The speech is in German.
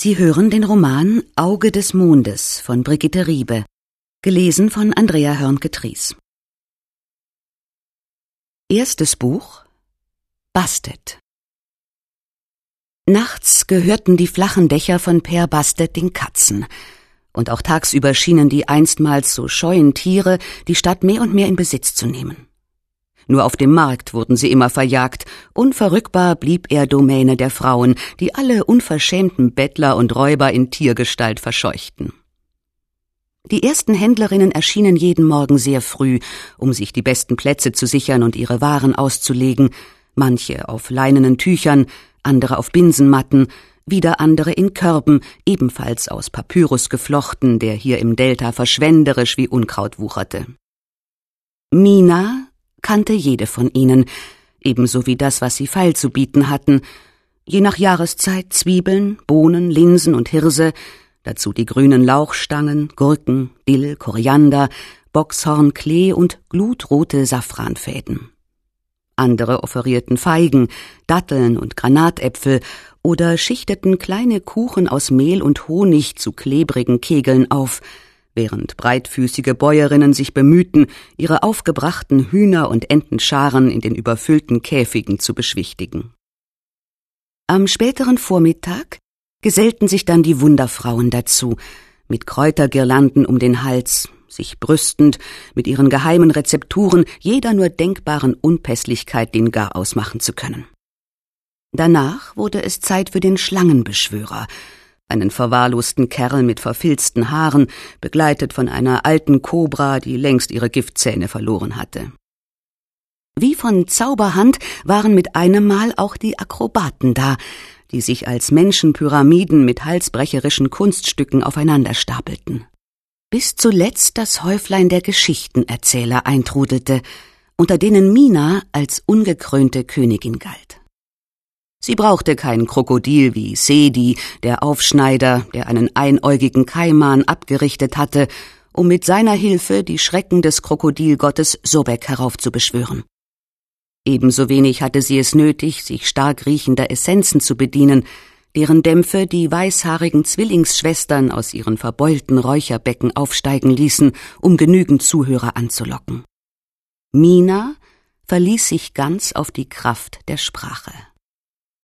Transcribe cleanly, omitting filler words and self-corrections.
Sie hören den Roman Auge des Mondes von Brigitte Riebe, gelesen von Andrea Hörnke-Tries. Erstes Buch Bastet. Nachts gehörten die flachen Dächer von Père Bastet den Katzen, und auch tagsüber schienen die einstmals so scheuen Tiere die Stadt mehr und mehr in Besitz zu nehmen. Nur auf dem Markt wurden sie immer verjagt, unverrückbar blieb er Domäne der Frauen, die alle unverschämten Bettler und Räuber in Tiergestalt verscheuchten. Die ersten Händlerinnen erschienen jeden Morgen sehr früh, um sich die besten Plätze zu sichern und ihre Waren auszulegen, manche auf leinenen Tüchern, andere auf Binsenmatten, wieder andere in Körben, ebenfalls aus Papyrus geflochten, der hier im Delta verschwenderisch wie Unkraut wucherte. Mina kannte jede von ihnen, ebenso wie das, was sie feil zu bieten hatten, je nach Jahreszeit Zwiebeln, Bohnen, Linsen und Hirse, dazu die grünen Lauchstangen, Gurken, Dill, Koriander, Bockshorn, Klee und glutrote Safranfäden. Andere offerierten Feigen, Datteln und Granatäpfel oder schichteten kleine Kuchen aus Mehl und Honig zu klebrigen Kegeln auf, während breitfüßige Bäuerinnen sich bemühten, ihre aufgebrachten Hühner- und Entenscharen in den überfüllten Käfigen zu beschwichtigen. Am späteren Vormittag gesellten sich dann die Wunderfrauen dazu, mit Kräutergirlanden um den Hals, sich brüstend, mit ihren geheimen Rezepturen jeder nur denkbaren Unpässlichkeit den Garaus machen zu können. Danach wurde es Zeit für den Schlangenbeschwörer, einen verwahrlosten Kerl mit verfilzten Haaren, begleitet von einer alten Kobra, die längst ihre Giftzähne verloren hatte. Wie von Zauberhand waren mit einem Mal auch die Akrobaten da, die sich als Menschenpyramiden mit halsbrecherischen Kunststücken aufeinander stapelten. Bis zuletzt das Häuflein der Geschichtenerzähler eintrudelte, unter denen Mina als ungekrönte Königin galt. Sie brauchte kein Krokodil wie Sedi, der Aufschneider, der einen einäugigen Kaiman abgerichtet hatte, um mit seiner Hilfe die Schrecken des Krokodilgottes Sobek heraufzubeschwören. Ebenso wenig hatte sie es nötig, sich stark riechender Essenzen zu bedienen, deren Dämpfe die weißhaarigen Zwillingsschwestern aus ihren verbeulten Räucherbecken aufsteigen ließen, um genügend Zuhörer anzulocken. Mina verließ sich ganz auf die Kraft der Sprache.